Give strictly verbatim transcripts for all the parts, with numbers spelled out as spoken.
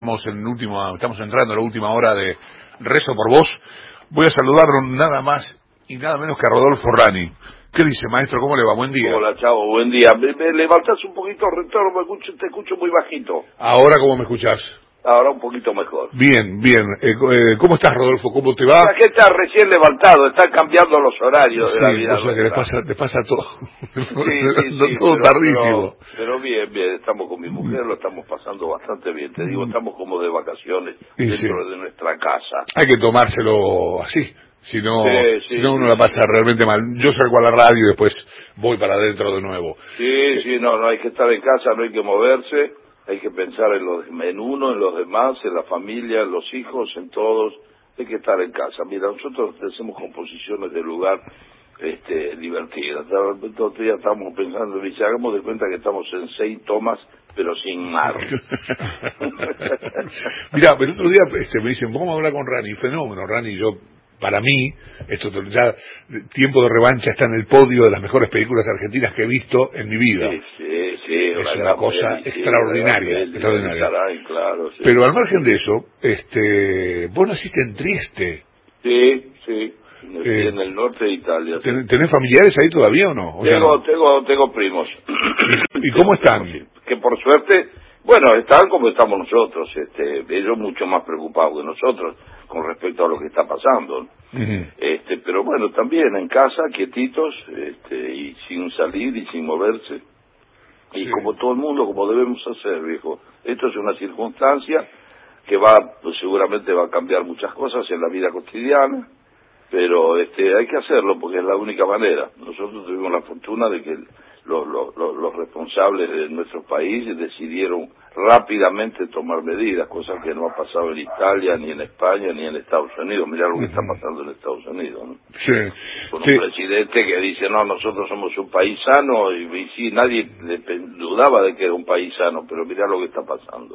Estamos, en última, estamos entrando en la última hora de Rezo por Vos. Voy a saludarlo nada más y nada menos que a Rodolfo Rani. ¿Qué dice, maestro? ¿Cómo le va? Buen día. Hola, chavo, buen día. Me, me levantás un poquito el retorno, me escucho, te escucho muy bajito. ¿Ahora cómo me escuchás? Ahora un poquito mejor. Bien, bien. Eh, eh, ¿Cómo estás, Rodolfo? ¿Cómo te va? La gente está recién levantado, están cambiando los horarios Sí, de la vida. o sea que les pasa, les pasa todo. Sí, sí, sí. Todo pero, tardísimo. Pero, pero bien, bien, estamos con mi mujer, lo estamos pasando bastante bien. Te digo, estamos como de vacaciones Y dentro sí. de nuestra casa. Hay que tomárselo así. Si no, Sí, sí, si no uno sí, la pasa sí. realmente mal. Yo salgo a la radio y después voy para adentro de nuevo. Sí, sí, no, no hay que estar en casa, no hay que moverse, hay que pensar en, los, en uno, en los demás, en la familia, en los hijos, en todos, hay que estar en casa. Mira, nosotros hacemos composiciones de lugar este, divertidas. De repente otro día estamos pensando, dice, hagamos de cuenta que estamos en Saint Thomas, pero sin mar. Mirá, el otro día este, me dicen, vamos a hablar con Rani, fenómeno, Rani, yo... Para mí, esto ya Tiempo de Revancha está en el podio de las mejores películas argentinas que he visto en mi vida. Sí, sí, sí, es una, una cosa peli, extraordinaria, sí, extraordinaria. Caray, claro, sí. Pero al margen de eso, este, vos naciste en Trieste. Sí, sí, nací Eh, en el norte de Italia. Sí. ¿ten, ¿Tenés familiares ahí todavía o no? O tengo, no? tengo, tengo primos. ¿Y, y tengo cómo están? primos, sí. Que por suerte, bueno, están como estamos nosotros, este, ellos mucho más preocupados que nosotros con respecto a lo que está pasando. Uh-huh. Este, pero bueno, también en casa, quietitos, este, y sin salir y sin moverse. Y Sí. como todo el mundo, como debemos hacer, viejo. Esto es una circunstancia que va, pues seguramente va a cambiar muchas cosas en la vida cotidiana, pero este hay que hacerlo porque es la única manera. Nosotros tuvimos la fortuna de que los, los, los, los responsables de nuestro país decidieron rápidamente tomar medidas, cosas que no ha pasado en Italia, ni en España, ni en Estados Unidos. Mirá lo que está pasando en Estados Unidos, ¿no? Sí. Con un Sí. presidente que dice, no, nosotros somos un país sano, y, y sí, nadie dudaba de que era un país sano, pero mirá lo que está pasando.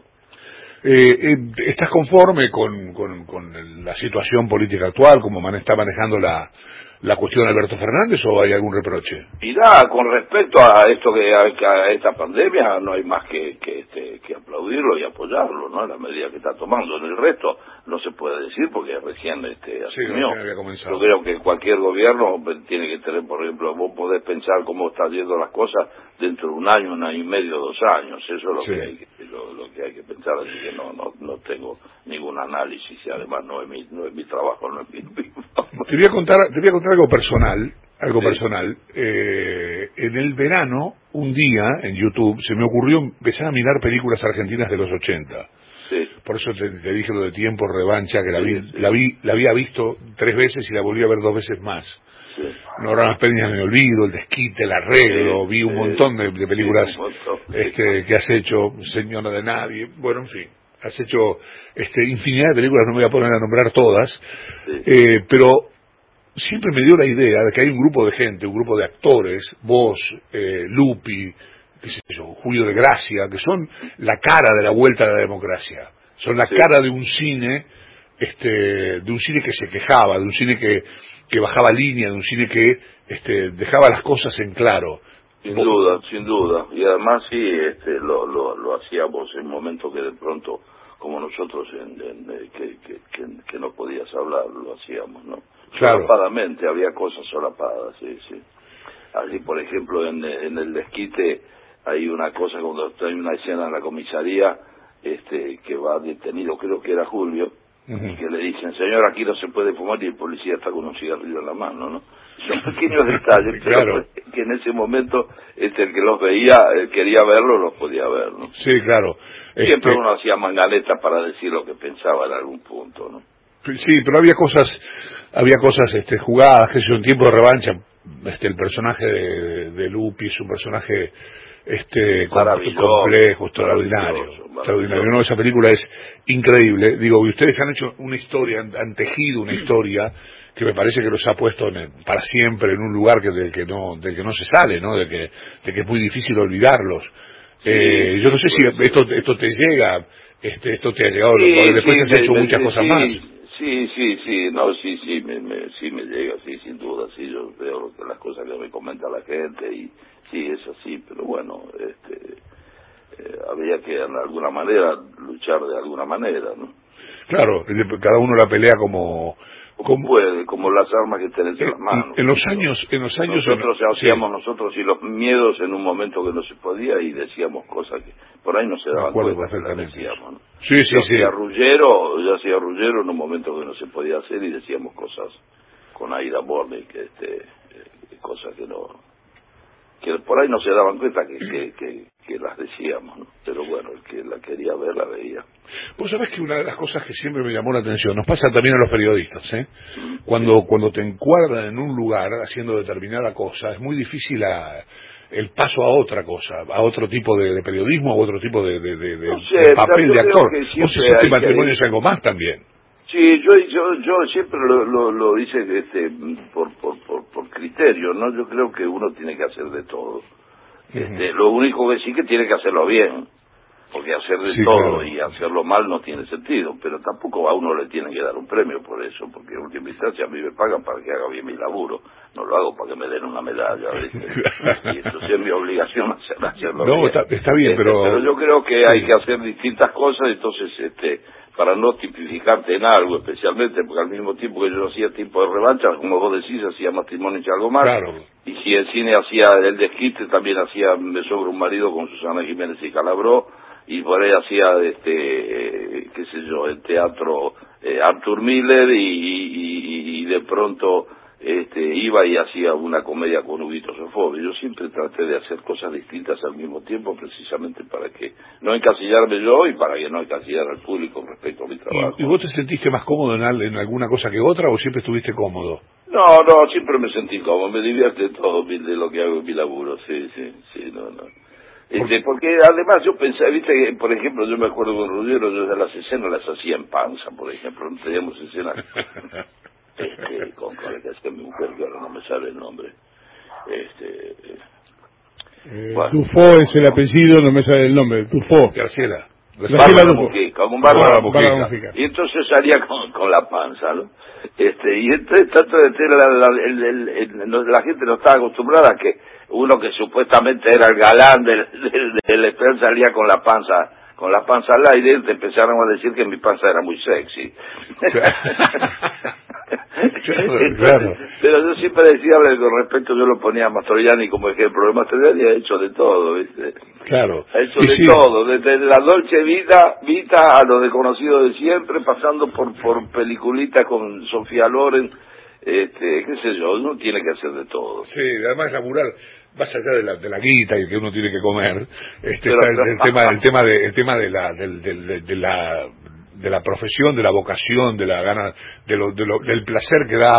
Eh, eh, ¿Estás conforme con, con, con la situación política actual, como man está manejando la, la cuestión Alberto Fernández, o hay algún reproche? Mirá, con respecto a esto que a, a esta pandemia, no hay más que que, este, que aplaudirlo y apoyarlo, ¿no? La medida que está tomando. En el resto no se puede decir porque recién este, Sí, asumió. recién había comenzado. Yo creo que cualquier gobierno tiene que tener, por ejemplo, vos podés pensar cómo están yendo las cosas dentro de un año, un año y medio, dos años. Eso es lo Sí. que hay que lo, lo que hay que pensar. Así que no no no tengo ningún análisis y además no es mi no es mi trabajo, no es mi. Te voy a contar, te voy a contar algo personal, algo Sí. personal. Eh, en el verano, un día en YouTube se me ocurrió empezar a mirar películas argentinas de los ochenta. Sí. Por eso te, te dije lo de Tiempo, Revancha, que la vi, Sí, sí. la vi, la había visto tres veces y la volví a ver dos veces más. Sí. No habrá más peñas en el olvido, El Desquite, El Arreglo, Sí, vi un sí, montón de, de películas sí, un montón, sí. este, que has hecho, Señora de Nadie, bueno, en fin, has hecho este, infinidad de películas, no me voy a poner a nombrar todas, Sí. eh, pero siempre me dio la idea de que hay un grupo de gente, un grupo de actores, vos, eh, Lupi, qué sé yo, Julio de Gracia, que son la cara de la vuelta a la democracia, son la Sí. cara de un cine, este, de un cine que se quejaba, de un cine que, que bajaba línea, de un cine que este, dejaba las cosas en claro. Sin Vos, duda, sin duda. Y además sí, este, lo, lo, lo hacíamos en momentos que de pronto, como nosotros, en, en, eh, que, que, que, que no podías hablar, lo hacíamos, ¿no? claro, Solapadamente, había cosas solapadas, sí, sí. Así, por ejemplo, en, en el Desquite hay una cosa, cuando hay una escena en la comisaría, este, que va detenido, creo que era Julio, uh-huh. y que le dicen, señor, aquí no se puede fumar, y el policía está con un cigarrillo en la mano, ¿no? Son pequeños detalles, pero claro. que en ese momento este, el que los veía, el quería verlo, los podía ver, ¿no? Sí, claro. Siempre Este, uno hacía mangaletas para decir lo que pensaba en algún punto, ¿no? sí, pero había cosas, había cosas este, jugadas, que yo en Tiempo de Revancha, este, el personaje de, de Lupi es un personaje este com- Maravilloso, complejo, extraordinario, maravilloso, extraordinario. maravilloso. No, esa película es increíble. Digo, y ustedes han hecho una historia, han, han tejido una historia que me parece que los ha puesto en el- para siempre en un lugar que del que no del que no se sale, ¿no? De que de que es muy difícil olvidarlos. Sí, Eh, sí, yo no sé si puede ser, esto sí. esto te llega, este esto te ha llegado, Sí, porque después sí, has me, hecho me, muchas cosas sí, más. sí, sí, sí, no, sí, sí, me, me, sí me llega, sí, sin duda, sí, yo veo que las cosas que me comenta la gente y sí, es así, pero bueno, este, eh, había que de alguna manera luchar de alguna manera, ¿no? Claro, cada uno la pelea como... Como puede, como las armas que tenés en las manos. En los años, en los años... Nosotros en, hacíamos sí. nosotros y los miedos en un momento que no se podía y decíamos cosas que por ahí no se daban cuenta que las decíamos, ¿no? Sí, sí, yo sí. hacía Rullero, yo hacía Rullero en un momento que no se podía hacer y decíamos cosas con Aida Borne, que este, eh, cosas que no... que por ahí no se daban cuenta que, que, que, que las decíamos, ¿no? Pero bueno, el que la quería ver la veía. Vos sabés que una de las cosas que siempre me llamó la atención, nos pasa también a los periodistas, ¿eh? Cuando, cuando te encuadran en un lugar haciendo determinada cosa, es muy difícil a, el paso a otra cosa, a otro tipo de, de periodismo, a otro tipo de, de, de, de, no sé, de papel de actor. Vos hiciste Matrimonio es algo más también. Sí, yo yo yo siempre lo, lo, lo hice este, por, por, por, por criterio, ¿no? Yo creo que uno tiene que hacer de todo. Este, uh-huh. Lo único que sí que tiene que hacerlo bien, porque hacer de sí, todo claro. y hacerlo mal no tiene sentido, pero tampoco a uno le tienen que dar un premio por eso, porque en última instancia a mí me pagan para que haga bien mi laburo, no lo hago para que me den una medalla, ¿viste? Y entonces es mi obligación hacer, hacerlo no, bien. Está, está bien, este, pero... pero yo creo que sí. hay que hacer distintas cosas, entonces este para no tipificarte en algo especialmente, porque al mismo tiempo que yo hacía tiempo de revancha, como vos decís, hacía Matrimonio y algo más, claro. Y si el cine hacía el desquite, también hacía Me sobra un marido con Susana Jiménez y Calabró, y por ahí hacía, este, eh, qué sé yo, el teatro eh, Arthur Miller, y, y, y de pronto este, iba y hacía una comedia con Huguito Sofovich. Yo siempre traté de hacer cosas distintas al mismo tiempo, precisamente para que no encasillarme yo y para que no encasillar al público respecto a mi trabajo. ¿Y, y vos te sentiste más cómodo en, en alguna cosa que otra, o siempre estuviste cómodo? No, no, siempre me sentí cómodo, me divierte todo de lo que hago en mi laburo, sí, sí, sí, no, no. Este, porque además yo pensaba, viste, que, por ejemplo, yo me acuerdo con Ruggero, yo de las escenas las hacía en panza, por ejemplo, no teníamos escenas este, con, con la que hacía mi mujer, que ahora no me sale el nombre. Este, eh, bueno, Dufo es el apellido, no me sale el nombre, Dufo. Graciela. Bárbara Mujica, como Bárbara Mujica. Y entonces salía con, con la panza, ¿no? Este, y entonces tanto de la, la, el, el, el, la gente no estaba acostumbrada a que uno que supuestamente era el galán del, del, del Esperanza salía con la panza, con la panza al aire, te empezaron a decir que mi panza era muy sexy. Entonces, claro. Pero yo siempre decía, con respecto, yo lo ponía a Mastroianni como ejemplo. Mastroianni ha hecho de todo, ¿viste? Claro. Ha hecho sí, de sí. todo, desde la Dolce Vita, Vita a lo desconocido de siempre, pasando por por peliculitas con Sofía Loren, este, qué sé yo, uno tiene que hacer de todo. Sí, además laburar, más allá de la, de la guita y que uno tiene que comer, este, está el, el tema, el tema de, el tema de la, del, del, de la, de la profesión, de la vocación, de la gana, de lo, de lo, del placer que da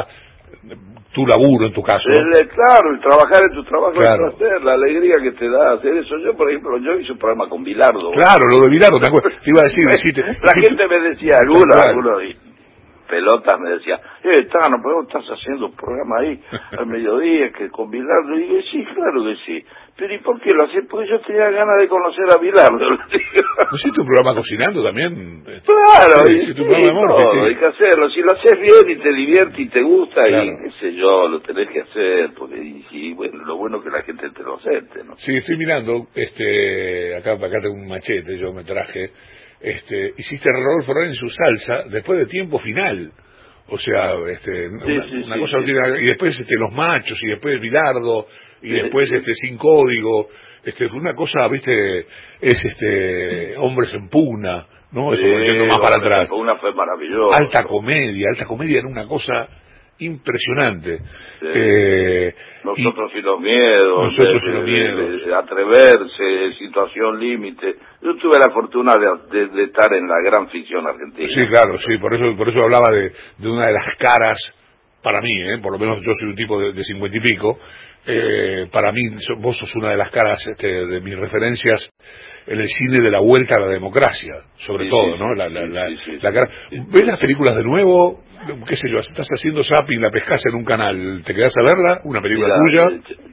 tu laburo en tu caso. El, claro, el trabajar en tu trabajo, claro. El placer, la alegría que te da hacer eso. Yo, por ejemplo, yo hice un programa con Bilardo. Claro, lo de Bilardo, me acuerdo. Te iba a decir, deciste, la deciste, gente me decía, alguno, alguno, y pelotas me decía, eh, Tano, pero vos estás haciendo un programa ahí al mediodía que con Bilardo. Y dije, sí, claro que sí. Pero ¿y por qué lo hacés? Porque yo tenía ganas de conocer a Bilardo. ¿No hiciste un programa cocinando también? Claro, sí, y, sí, sí, todo, sí. Hay que hacerlo. Si lo haces bien y te divierte y te gusta, claro. Y qué sé yo, lo tenés que hacer. Porque, y, y bueno, lo bueno es que la gente te lo acepte, ¿no? Sí, estoy mirando, este, acá, acá tengo un machete, yo me traje, este, hiciste Rodolfo Rey en su salsa después de Tiempo Final. O sea, este, sí, una, sí, una sí, cosa sí, tiene, sí. y después este, Los Machos, y después Bilardo, y sí, después sí. este Sin Código, este, fue una cosa, viste, es este, Hombres en Pugna, ¿no? Eso, sí, yendo más para atrás. Pugna fue maravilloso. Alta comedia, alta comedia era una cosa impresionante. Sí. Eh, nosotros y, y los miedos, nosotros de, y los de, miedos. De, de atreverse, situación límite. Yo tuve la fortuna de, de, de estar en la gran ficción argentina. Sí, claro, sí, por eso por eso hablaba de, de una de las caras, para mí, eh, por lo menos yo soy un tipo de cincuenta y pico, eh, para mí vos sos una de las caras este, de mis referencias en el cine de la vuelta a la democracia, sobre sí, todo, sí, ¿no? La, sí, la, la, sí, sí, la cara. sí, ¿Ves las películas de nuevo? ¿Qué sé yo? Estás haciendo zapping, la pescas en un canal, ¿te quedás a verla? ¿Una película Mira, tuya?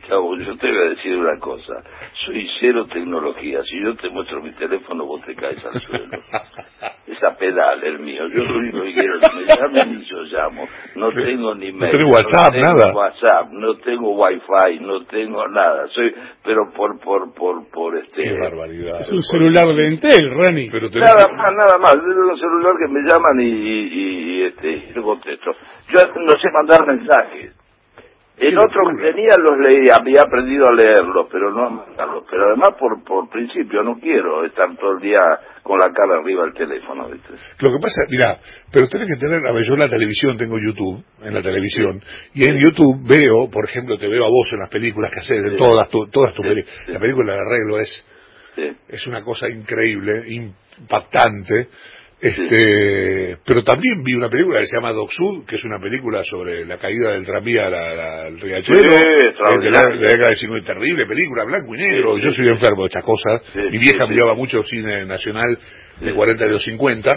Chavo, yo te voy a decir una cosa. Soy cero tecnología. Si yo te muestro mi teléfono, vos te caes al suelo. Es a pedal el mío. Yo lo único que quiero es que me llamen y yo llamo. No tengo ni mail. No tengo WhatsApp, no tengo nada. WhatsApp, no tengo Wi-Fi, no tengo nada. Soy, pero por, por, por, por este... Qué barbaridad. Es un celular de Entel, Rani. Pero tenés... Nada más, nada más. Es un celular que me llaman y, y, y este, y yo contesto. Yo no sé mandar mensajes. El otro que tenía los leía, había aprendido a leerlos, pero no a mandarlos. Pero además, por por principio, no quiero estar todo el día con la cara arriba del teléfono, ¿viste? Lo que pasa, mira, pero tenés que tener, a ver, yo en la televisión tengo YouTube, en la televisión, sí. y en YouTube veo, por ejemplo, te veo a vos en las películas que haces, en sí. todas, tu, todas tus sí. películas. Sí. La película de arreglo es, sí. es una cosa increíble, impactante. Este, sí. Pero también vi una película que se llama Doc Sud, que es una película sobre la caída del tranvía al Riachuelo, sí, de la década de cincuenta, terrible película, blanco y negro. Sí, yo soy enfermo de estas cosas. Sí, mi vieja sí, me llevaba mucho cine nacional de sí. cuarenta y los cincuenta.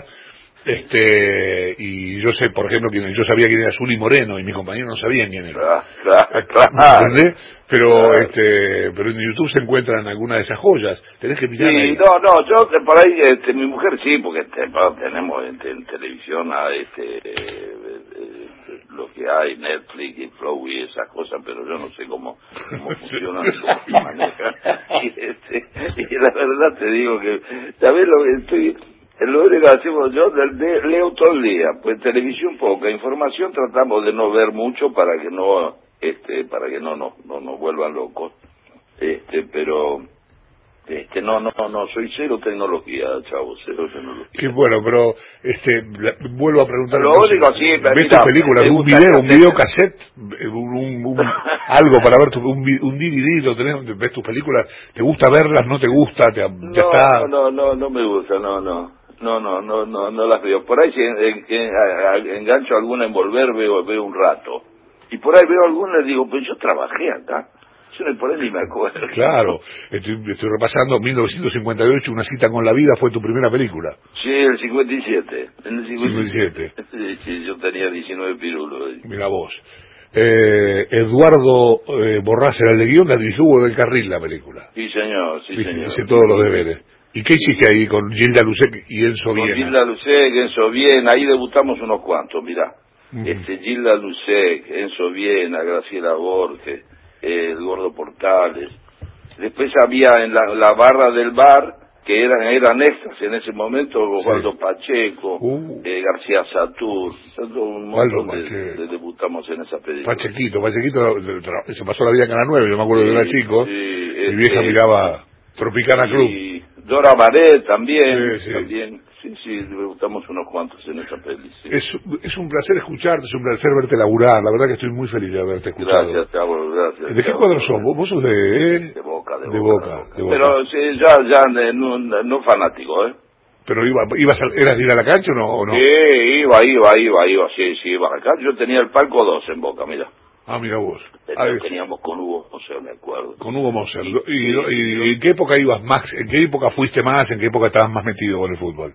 Este, y yo sé, por ejemplo, quién, yo sabía quién era Zuli Moreno y mis compañeros no sabían quién era. Claro, claro. ¿Entendés? Pero, claro. este, pero en YouTube se encuentran algunas de esas joyas. Tenés que mirar sí, ahí. no, no, yo por ahí, este, mi mujer sí, porque te, tenemos en, en televisión a este, eh, eh, lo que hay, Netflix y Flow y esas cosas, pero yo no sé cómo, cómo funcionan y cómo se manejan. Y, este, y la verdad te digo que, ¿sabés lo que estoy? Lo único que hacemos yo, de, de, leo todo el día, pues televisión poca, información tratamos de no ver mucho para que no, este, para que no nos no, no vuelvan locos, este, pero, este, no, no, no, soy cero tecnología, chavo, cero tecnología. Qué bueno, pero, este, la, vuelvo a preguntar. Lo entonces, único, sí, ¿ves mira, tus películas, un video, un video cassette, un, un, un algo para ver, tu, un, un D V D, lo tenés, ves tus películas, ¿te gusta verlas, no te gusta, te, no, ya está? No, no, no, no me gusta, no, no. No, no, no, no, no las veo. Por ahí si en, en, en, a, a, engancho alguna en Volver, veo, veo un rato. Y por ahí veo alguna y digo, pues yo trabajé acá. Yo por ahí ni me acuerdo. Claro, estoy, estoy repasando mil novecientos cincuenta y ocho, Una cita con la vida fue tu primera película. Sí, el cincuenta y siete. En el cincuenta y siete. cincuenta y siete. Sí, sí, yo tenía diecinueve pirulos. Mira vos. Eh, Eduardo eh, Borrás era el de guión, la dirigió Hugo del Carril la película. Sí, señor, sí, Viste, señor. hice todos los deberes. ¿Y qué hiciste ahí con Gilda Lucek y Enzo Viena? Con Gilda Lucek, Enzo Viena, ahí debutamos unos cuantos, mirá. Uh-huh. Este, Gilda Lucek, Enzo Viena, Graciela Borges, eh, el Gordo Portales. Después había en la, la barra del bar, que eran, eran extras en ese momento, Osvaldo sí. Pacheco, uh. eh, García Satur, un montón de, de, de debutamos en esa película. Pachequito, Pachequito se pasó la vida en Canal nueve, yo me acuerdo sí, de era chico, sí, mi este, vieja miraba Tropicana y Club. Dora Baret también, sí, sí. también, sí, sí, debutamos unos cuantos en esa peli. Sí. Es, es un placer escucharte, es un placer verte laburar, la verdad que estoy muy feliz de haberte escuchado. Gracias, Chavo, gracias. ¿De qué cuadro sos? ¿Vos sos de...? Eh? De Boca, de, de, boca, boca, de Boca. de Boca. Pero sí, ya, ya, no, no fanático, ¿eh? ¿Pero iba, ibas a, eras de ir a la cancha o no, o no? Sí, iba, iba, iba, iba, sí, sí, iba a la cancha. Yo tenía el palco dos en Boca, mira. Ah, mira vos. Lo teníamos con Hugo Moser, me acuerdo. Con Hugo Moser. ¿Y, y, y, y en qué época ibas más? ¿En qué época fuiste más? ¿En qué época estabas más metido con el fútbol?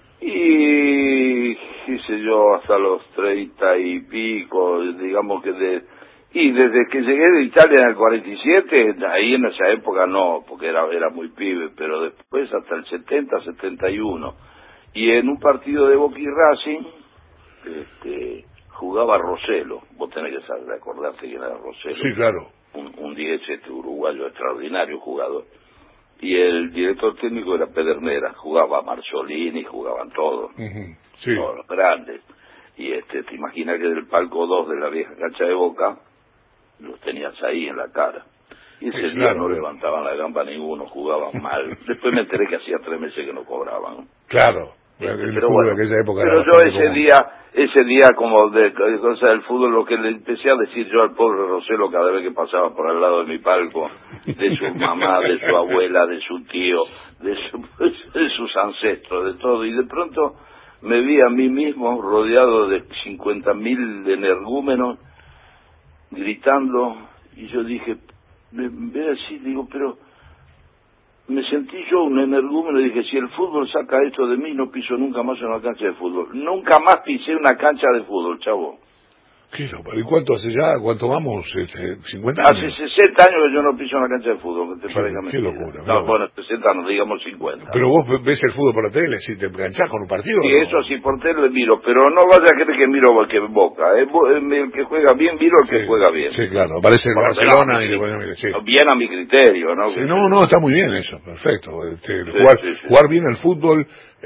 Y, qué sé yo, hasta los treinta y pico, digamos que de... Y desde que llegué de Italia en el cuarenta y siete, ahí en esa época no, porque era, era muy pibe, pero después hasta el setenta, setenta y uno. Y en un partido de Boca y Racing, este... jugaba Roselo, vos tenés que saber, acordarte quién era Roselo. Sí, claro. Un, un diez este uruguayo extraordinario jugador. Y el director técnico era Pedernera, jugaba Marzolini, jugaban todos, uh-huh. sí. todos los grandes. Y este, te imaginas que del palco dos de la vieja cancha de Boca, los tenías ahí en la cara. Y ese es día claro, no claro. levantaban la gamba ninguno, jugaban mal. Después me enteré que hacía tres meses que no cobraban. Claro. Este, el pero fútbol bueno, de aquella época pero era yo ese común. día, ese día como de, de cosas del fútbol, lo que le empecé a decir yo al pobre Roselo cada vez que pasaba por al lado de mi palco, de su mamá, de su abuela, de su tío, de, su, de sus ancestros, de todo, y de pronto me vi a mí mismo rodeado de cincuenta mil energúmenos gritando, y yo dije, me ve así, digo, pero me sentí yo un energúmeno y dije, si el fútbol saca esto de mí, no piso nunca más en una cancha de fútbol. Nunca más pisé una cancha de fútbol, chavo. ¿Qué lo, ¿Y cuánto hace ya? ¿Cuánto vamos? ¿cincuenta años? Hace sesenta años que yo no piso en la cancha de fútbol, que te qué, parezca qué mentira. locura. No, bueno, sesenta no, digamos cincuenta. Pero vos ves el fútbol por la tele, si te enganchás con un partido. Sí, ¿no? eso sí, por tele miro, pero no vaya a creer que miro el que Boca. El, el que juega bien, miro el sí, que juega bien. Sí, claro, aparece el Barcelona y le ponen, sí. Bien a mi criterio, ¿no? Sí, no, no, está muy bien eso, perfecto. Este, sí, jugar, sí, sí. jugar bien al fútbol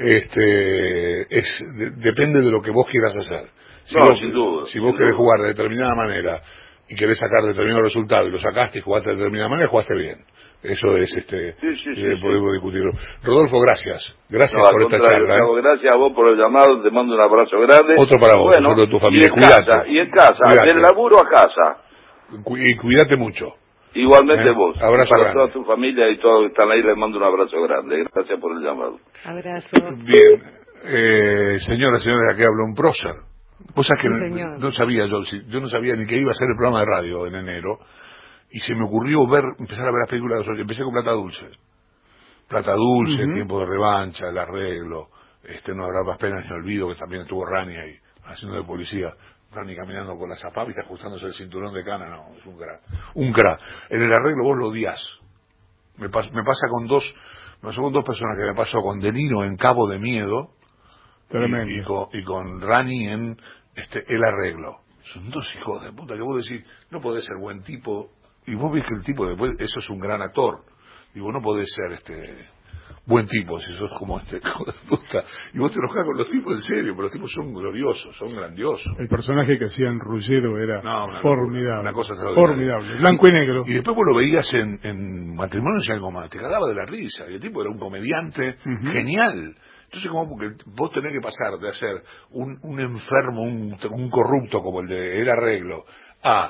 este, es de, depende de lo que vos quieras hacer. Si no, vos, sin duda. Si vos sin querés duda. jugar de determinada manera y querés sacar determinado resultado y lo sacaste y jugaste de determinada manera, jugaste bien. Eso es, este, sí, sí, sí, eh, sí. podemos discutirlo. Rodolfo, gracias. Gracias no, por esta contrario, charla. ¿eh? Gracias a vos por el llamado, te mando un abrazo grande. Otro para vos, bueno, otro de tu familia. Y en Cuídate. casa, y en casa, Cuídate. del laburo a casa. Y cuídate mucho. Igualmente ¿Eh? vos. Abrazo para grande. toda tu familia y todos que están ahí, les mando un abrazo grande. Gracias por el llamado. Abrazo. Bien. Eh, señora, señora, aquí habla un prócer. Vos sabés que Sí, no, no sabía yo, yo no sabía ni que iba a ser el programa de radio en enero, y se me ocurrió ver, empezar a ver las películas de los, empecé con Plata Dulce. Plata Dulce, uh-huh. Tiempo de Revancha, El Arreglo, este No Habrá Más Penas ni Olvido, que también estuvo Rani ahí, haciendo de policía. Rani caminando con la zapavita, ajustándose el cinturón de cana, no, es un crack. Un crack. En El Arreglo vos lo odiás. Me, pas, me pasa con dos, me pasó con dos personas, que me pasó con De Niro en Cabo de Miedo, Tremendo. Y, y, con, y con Rani en este El Arreglo. Son dos hijos de puta que vos decís, no podés ser buen tipo, y vos ves que el tipo después, eso es un gran actor. Digo, no podés ser este buen tipo si sos como este hijo de puta. Y vos te enojás con los tipos en serio, pero los tipos son gloriosos, son grandiosos. El personaje que hacía en Ruggero era no, una formidable. Una cosa extraordinaria. Formidable, blanco y negro. Y después vos lo veías en, en Matrimonios y algo más, te cagaba de la risa. Y el tipo era un comediante uh-huh. genial. Entonces, como porque vos tenés que pasar de hacer un, un enfermo, un, un corrupto como el de El Arreglo, a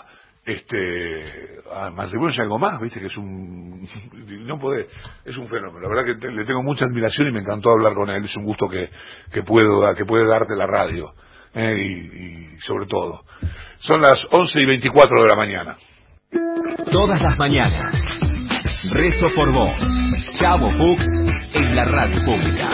este a Matrimonios y algo más, viste que es un no podés, es un fenómeno. La verdad que te, le tengo mucha admiración y me encantó hablar con él. Es un gusto que, que puedo que puede darte la radio, eh, y, y sobre todo. Son las once y veinticuatro de la mañana. Todas las mañanas, rezo por vos. Chavo Fuchs en la radio pública.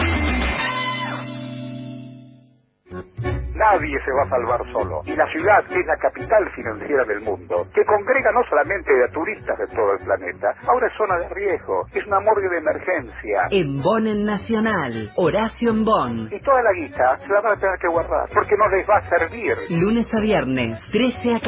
Nadie se va a salvar solo. Y la ciudad es la capital financiera del mundo, que congrega no solamente a turistas de todo el planeta, ahora es zona de riesgo, es una morgue de emergencia. En Bonn en Nacional, Horacio en Bonn. Y toda la guita se la van a tener que guardar, porque no les va a servir. Lunes a viernes, trece a